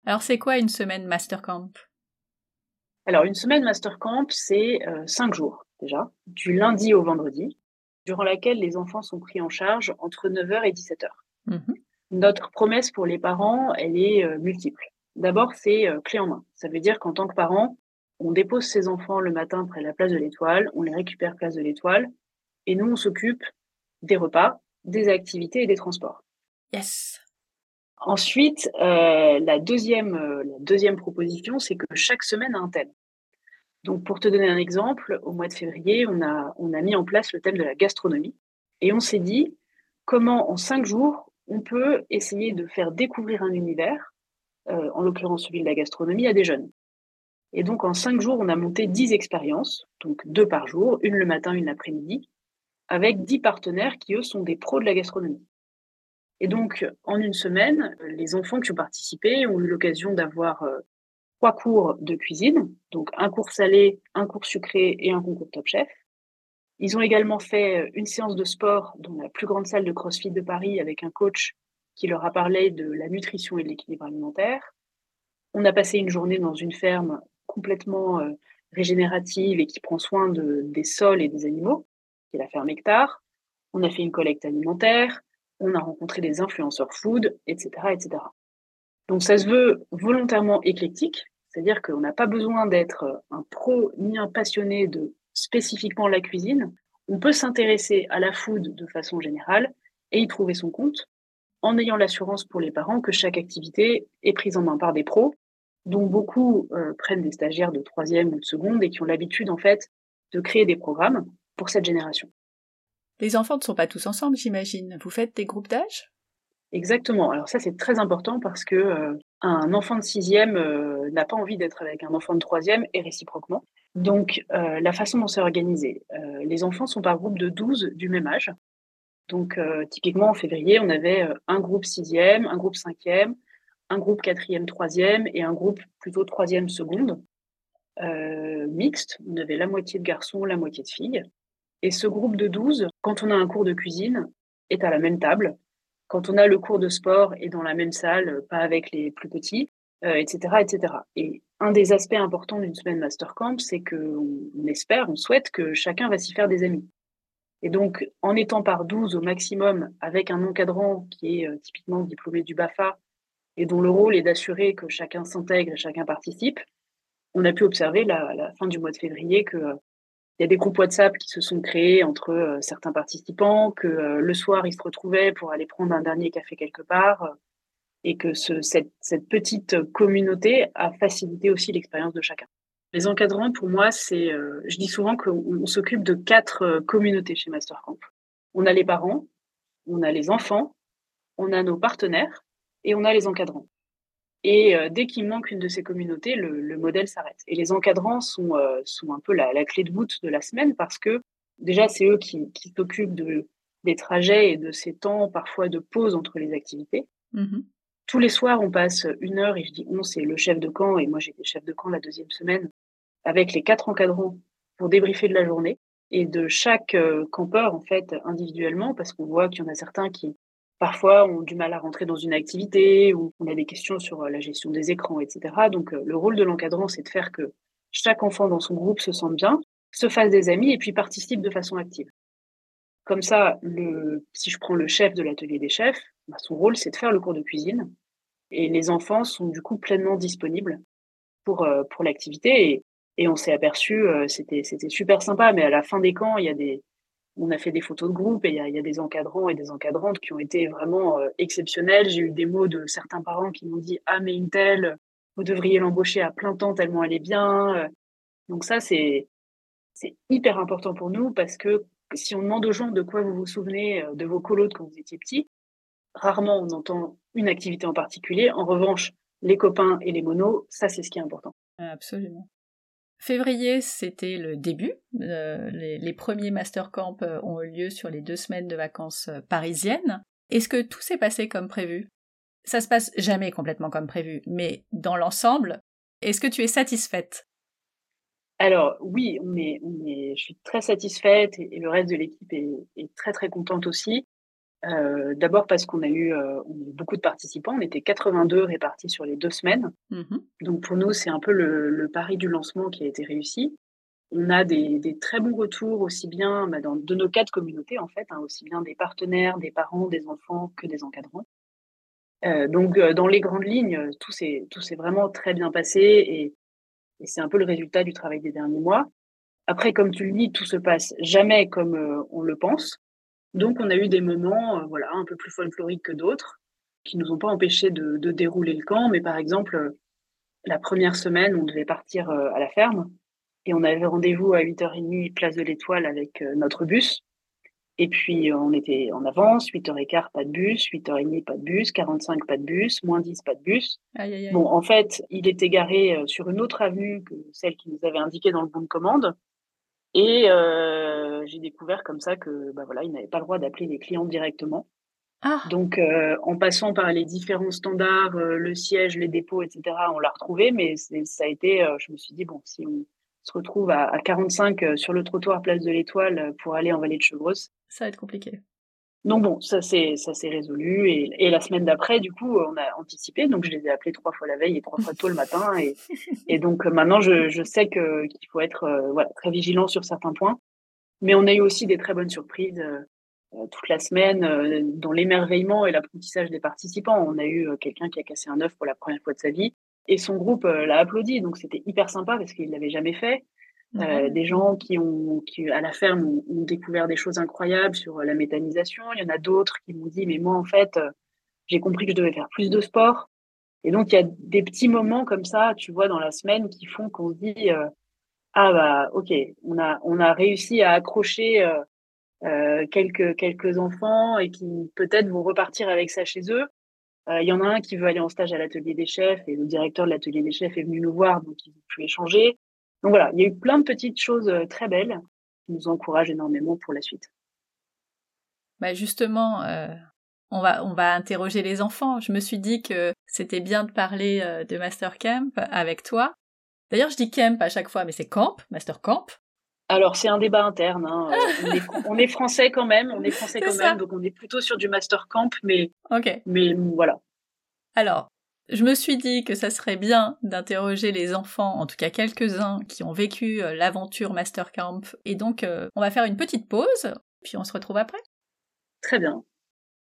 Alors, c'est quoi une semaine Mastercamp? Alors, une semaine Mastercamp, c'est 5 jours déjà, du lundi au vendredi, durant laquelle les enfants sont pris en charge entre 9h et 17h. Mhm. Notre promesse pour les parents, elle est multiple. D'abord, c'est clé en main. Ça veut dire qu'en tant que parent, on dépose ses enfants le matin près de la place de l'Étoile, on les récupère place de l'Étoile, et nous, on s'occupe des repas, des activités et des transports. Yes. Ensuite, la deuxième proposition, c'est que chaque semaine a un thème. Donc, pour te donner un exemple, au mois de février, on a mis en place le thème de la gastronomie et on s'est dit comment en 5 jours, on peut essayer de faire découvrir un univers, en l'occurrence celui de la gastronomie, à des jeunes. Et donc, en 5 jours, on a monté 10 expériences, donc 2 par jour, une le matin, une l'après-midi, avec 10 partenaires qui, eux, sont des pros de la gastronomie. Et donc, en une semaine, les enfants qui ont participé ont eu l'occasion d'avoir 3 cours de cuisine, donc un cours salé, un cours sucré et un concours Top Chef. Ils ont également fait une séance de sport dans la plus grande salle de CrossFit de Paris avec un coach qui leur a parlé de la nutrition et de l'équilibre alimentaire. On a passé une journée dans une ferme complètement régénérative et qui prend soin des sols et des animaux, qui est la ferme Hectare. On a fait une collecte alimentaire, on a rencontré des influenceurs food, etc., etc. Donc ça se veut volontairement éclectique, c'est-à-dire qu'on n'a pas besoin d'être un pro ni un passionné de spécifiquement la cuisine. On peut s'intéresser à la food de façon générale et y trouver son compte en ayant l'assurance pour les parents que chaque activité est prise en main par des pros, dont beaucoup prennent des stagiaires de troisième ou de seconde et qui ont l'habitude en fait de créer des programmes pour cette génération. Les enfants ne sont pas tous ensemble, j'imagine. Vous faites des groupes d'âge? Exactement. Alors ça, c'est très important parce que un enfant de sixième n'a pas envie d'être avec un enfant de troisième et réciproquement. Donc, la façon dont c'est organisé, les enfants sont par groupe de 12 du même âge. Donc, typiquement, en février, on avait un groupe sixième, un groupe cinquième, un groupe quatrième, troisième et un groupe plutôt troisième, seconde, mixte. On avait la moitié de garçons, la moitié de filles. Et ce groupe de 12, quand on a un cours de cuisine, est à la même table. Quand on a le cours de sport, est dans la même salle, pas avec les plus petits, etc., etc. Et un des aspects importants d'une semaine Mastercamp, c'est qu'on espère, on souhaite que chacun va s'y faire des amis. Et donc, en étant par 12 au maximum, avec un encadrant qui est typiquement diplômé du BAFA et dont le rôle est d'assurer que chacun s'intègre et chacun participe, on a pu observer la fin du mois de février que il y a des groupes WhatsApp qui se sont créés entre certains participants, que le soir, ils se retrouvaient pour aller prendre un dernier café quelque part, et que cette petite communauté a facilité aussi l'expérience de chacun. Les encadrants, pour moi, je dis souvent qu'on s'occupe de 4 communautés chez Mastercamp. On a les parents, on a les enfants, on a nos partenaires et on a les encadrants. Et dès qu'il manque une de ces communautés, le modèle s'arrête. Et les encadrants sont un peu la clé de voûte de la semaine parce que déjà, c'est eux qui s'occupent des trajets et de ces temps parfois de pause entre les activités. Mhm. Tous les soirs, on passe 1 heure, et je dis on, c'est le chef de camp, et moi j'étais chef de camp la deuxième semaine, avec les 4 encadrants pour débriefer de la journée et de chaque campeur en fait individuellement, parce qu'on voit qu'il y en a certains qui parfois ont du mal à rentrer dans une activité ou on a des questions sur la gestion des écrans, etc. Donc le rôle de l'encadrant, c'est de faire que chaque enfant dans son groupe se sente bien, se fasse des amis et puis participe de façon active. Comme ça, si je prends le chef de l'atelier des chefs, bah, son rôle, c'est de faire le cours de cuisine et les enfants sont du coup pleinement disponibles pour l'activité et on s'est aperçu, c'était super sympa, mais à la fin des camps, on a fait des photos de groupe et il y a des encadrants et des encadrantes qui ont été vraiment exceptionnels. J'ai eu des mots de certains parents qui m'ont dit ah mais une telle, vous devriez l'embaucher à plein temps tellement elle est bien. Donc ça c'est hyper important pour nous parce que si on demande aux gens de quoi vous vous souvenez de vos colos de quand vous étiez petits, rarement on entend une activité en particulier. En revanche, les copains et les monos, ça c'est ce qui est important. Absolument. Février, c'était le début. Les premiers mastercamps ont eu lieu sur les 2 semaines de vacances parisiennes. Est-ce que tout s'est passé comme prévu? Ça se passe jamais complètement comme prévu, mais dans l'ensemble, est-ce que tu es satisfaite? Alors oui, je suis très satisfaite et le reste de l'équipe est très très contente aussi. D'abord parce qu'on a eu beaucoup de participants, on était 82 répartis sur les 2 semaines. Mmh. Donc pour nous, c'est un peu le pari du lancement qui a été réussi. On a des très bons retours aussi bien, de nos 4 communautés en fait, hein, aussi bien des partenaires, des parents, des enfants que des encadrants. Dans les grandes lignes, tout s'est vraiment très bien passé et c'est un peu le résultat du travail des derniers mois. Après, comme tu le dis, tout se passe jamais comme, on le pense. Donc on a eu des moments, voilà, un peu plus folkloriques que d'autres, qui nous ont pas empêchés de dérouler le camp. Mais par exemple, la première semaine, on devait partir, à la ferme et on avait rendez-vous à 8h30 place de l'Étoile avec, notre bus. Et puis, on était en avance, 8h15, pas de bus, 8h30, pas de bus, 45, pas de bus, -10, pas de bus. Aïe, aïe, aïe. Bon, en fait, il était garé, sur une autre avenue que celle qui nous avait indiquée dans le bon de commande et j'ai découvert comme ça que, voilà, ils n'avaient pas le droit d'appeler les clients directement. Ah! Donc en passant par les différents standards, le siège, les dépôts et cetera, on l'a retrouvé, mais ça a été, je me suis dit: «Bon, si on se retrouve à 45, sur le trottoir place de l'Étoile, pour aller en Vallée de Chevreuse». Ça va être compliqué. Donc bon, ça s'est résolu et la semaine d'après, du coup, on a anticipé, donc je les ai appelés 3 fois la veille et 3 fois tôt le matin et donc maintenant je sais qu'il faut être, voilà, très vigilant sur certains points. Mais on a eu aussi des très bonnes surprises, toute la semaine, dans l'émerveillement et l'apprentissage des participants. On a eu, quelqu'un qui a cassé un œuf pour la première fois de sa vie et son groupe, l'a applaudi, donc c'était hyper sympa parce qu'il l'avait jamais fait. Ouais. Des gens qui à la ferme ont découvert des choses incroyables sur, la méthanisation. Il y en a d'autres qui m'ont dit: «Mais moi, en fait, j'ai compris que je devais faire plus de sport». Et donc il y a des petits moments comme ça, tu vois, dans la semaine qui font qu'on se dit, «Ah OK, on a réussi à accrocher, quelques enfants et qui peut-être vont repartir avec ça chez eux». Il y en a un qui veut aller en stage à l'atelier des chefs et le directeur de l'atelier des chefs est venu nous voir, donc ils ont pu échanger. Donc voilà, il y a eu plein de petites choses, très belles qui nous encouragent énormément pour la suite. Bah, justement, on va interroger les enfants. Je me suis dit que c'était bien de parler, de Master Camp avec toi. D'ailleurs, je dis camp à chaque fois, mais c'est camp, Master Camp. Alors c'est un débat interne, hein, on est français quand même, C'est ça. donc on est plutôt sur du master camp, mais OK. voilà. Alors, je me suis dit que ça serait bien d'interroger les enfants, en tout cas quelques-uns, qui ont vécu, l'aventure Master Camp et donc, on va faire une petite pause, puis on se retrouve après. Très bien.